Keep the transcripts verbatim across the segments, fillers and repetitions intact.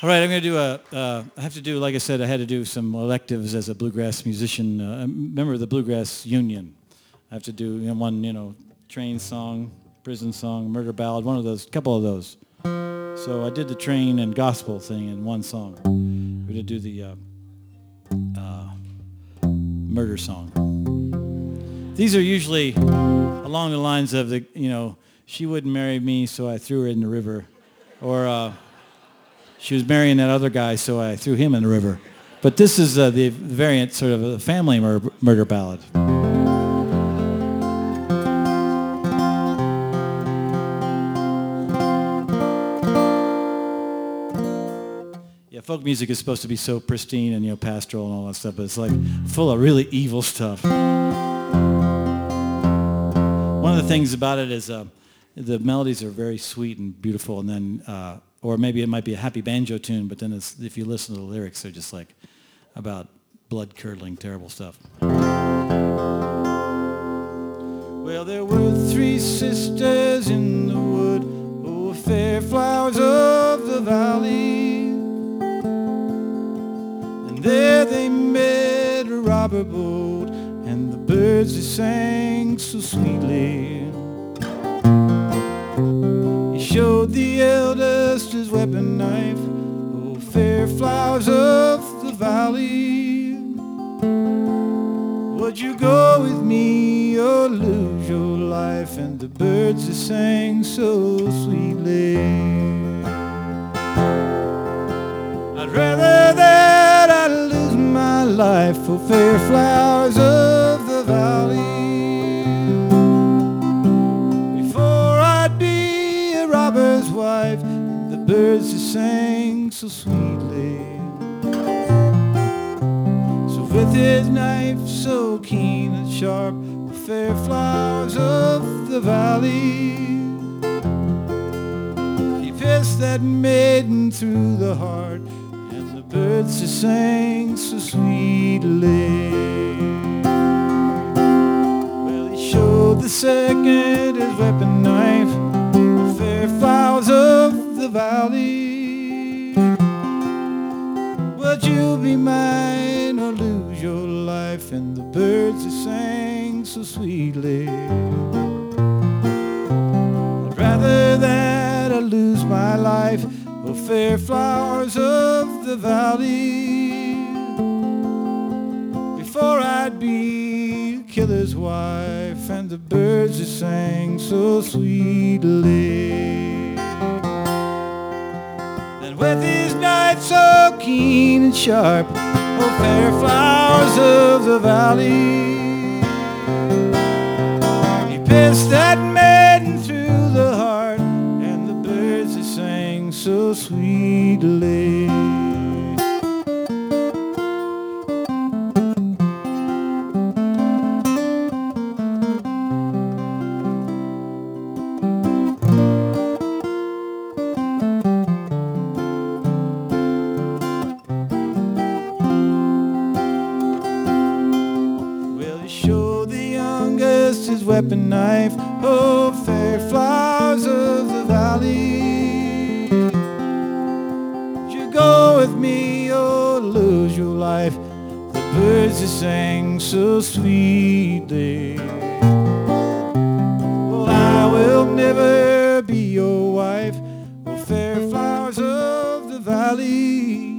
All right, I'm going to do a, uh, I have to do, like I said, I had to do some electives as a bluegrass musician, uh, a member of the Bluegrass Union. I have to do you know, one, you know, train song, prison song, murder ballad, one of those, a couple of those. So I did the train and gospel thing in one song. We're going to do the uh, uh, murder song. These are usually along the lines of the, you know, she wouldn't marry me, so I threw her in the river. Or uh, she was marrying that other guy, so I threw him in the river. But this is uh, the variant, sort of a family mur- murder ballad. Yeah, folk music is supposed to be so pristine and, you know, pastoral and all that stuff, but it's like full of really evil stuff. One of the things about it is uh, the melodies are very sweet and beautiful, and then, uh, or maybe it might be a happy banjo tune, but then it's, if you listen to the lyrics, they're just like about blood-curdling, terrible stuff. Well, there were three sisters in the wood, oh, fair flowers of the valley. And there they met a robber bold, and the birds they sang so sweetly. He showed the eldest his weapon knife, oh, fair flowers of the valley. Would you go with me or lose your life? And the birds they sang so sweetly. I'd rather that I lose my life for fair flowers of the valley, before I'd be a robber's wife. And the birds they sang so sweetly. So with his knife so keen and sharp, fair flowers of the valley, he pierced that maiden through the heart, and the birds they sang so sweetly. Well, he showed the second his weapon knife, the fair flowers of the valley. Would you be mine or lose your life? And the birds they sang so sweetly. I'd rather that I lose my life, oh, fair flowers of the valley, before I'd be a killer's wife. And the birds they sang so sweetly. Then with his knife so keen and sharp, oh, fair flowers of the valley, he pierced that maiden through the heart, and the birds they sang so sweetly. His weapon knife, oh, fair flowers of the valley. Would you go with me or lose your life? The birds they sang so sweetly. Well, I will never be your wife, oh, fair flowers of the valley.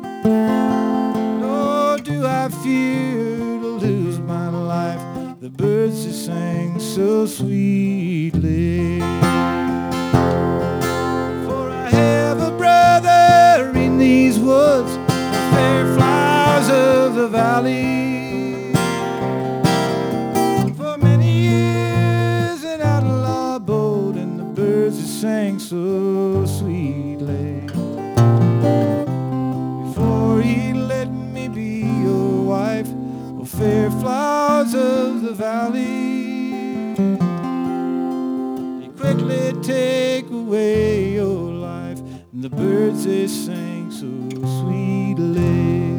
Nor do I fear to lose my life. The birds they sang so sweetly. For I have a brother in these woods, the fair flowers of the valley. For many years an outlaw bold, and the birds they sang so sweetly. Before he let me be your wife, oh, fair flowers of the valley, he quickly take away your life, and the birds they sang so sweetly.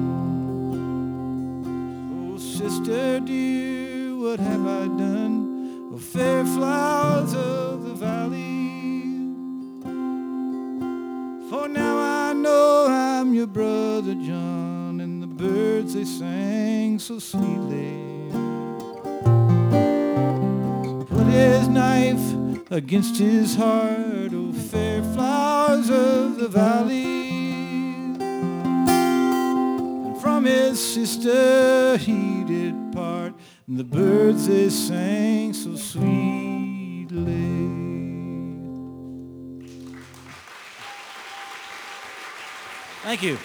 Oh, sister dear, what have I done? Oh, fair flowers of the valley, for now I know your brother John, and the birds they sang so sweetly. Put his knife against his heart, oh fair flowers of the valley. And from his sister he did part, and the birds they sang so sweetly. Thank you.